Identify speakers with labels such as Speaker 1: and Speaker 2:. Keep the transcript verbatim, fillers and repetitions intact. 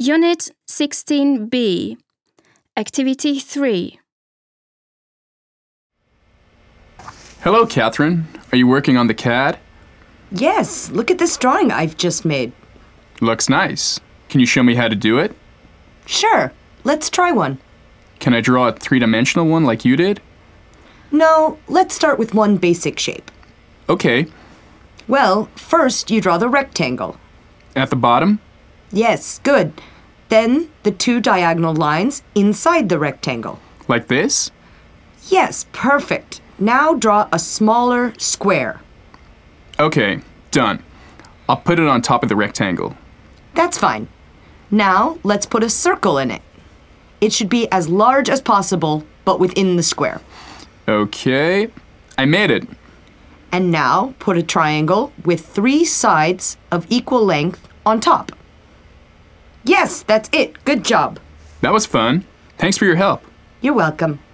Speaker 1: Unit sixteen B, Activity three.
Speaker 2: Hello, Catherine. Are you working on the C A D?
Speaker 3: Yes, look at this drawing I've just made.
Speaker 2: Looks nice. Can you show me how to do it?
Speaker 3: Sure, let's try one.
Speaker 2: Can I draw a three-dimensional one like you did?
Speaker 3: No, let's start with one basic shape.
Speaker 2: Okay.
Speaker 3: Well, first you draw the rectangle.
Speaker 2: At the bottom?
Speaker 3: Yes, good. Then the two diagonal lines inside the rectangle.
Speaker 2: Like this?
Speaker 3: Yes, perfect. Now draw a smaller square.
Speaker 2: Okay, done. I'll put it on top of the rectangle.
Speaker 3: That's fine. Now let's put a circle in it. It should be as large as possible, but within the square.
Speaker 2: Okay, I made it.
Speaker 3: And now put a triangle with three sides of equal length on top. Yes, that's it. Good job.
Speaker 2: That was fun. Thanks for your help.
Speaker 3: You're welcome.